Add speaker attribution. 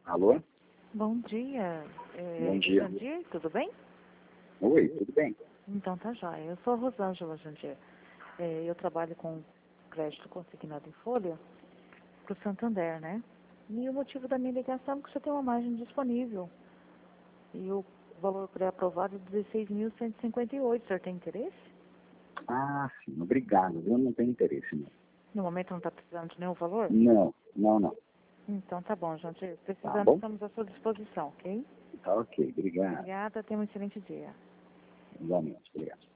Speaker 1: Alô?
Speaker 2: Bom dia.
Speaker 1: Bom dia.
Speaker 2: Jandir, tudo bem?
Speaker 1: Oi, tudo bem?
Speaker 2: Então tá jóia. Eu sou a Rosângela Jandir. Eu trabalho com crédito consignado em folha para o Santander, né? E o motivo da minha ligação é que você tem uma margem disponível. E o valor pré-aprovado é 16.158. O senhor tem interesse?
Speaker 1: Ah, sim, obrigado. Eu não tenho interesse, não.
Speaker 2: No momento não está precisando de nenhum valor?
Speaker 1: Não.
Speaker 2: Então tá bom, Jandir.
Speaker 1: Tá
Speaker 2: Precisando,
Speaker 1: bom?
Speaker 2: estamos à sua disposição, ok?
Speaker 1: Tá ok, obrigado.
Speaker 2: Obrigada, tenha um excelente dia.
Speaker 1: Igualmente, obrigado.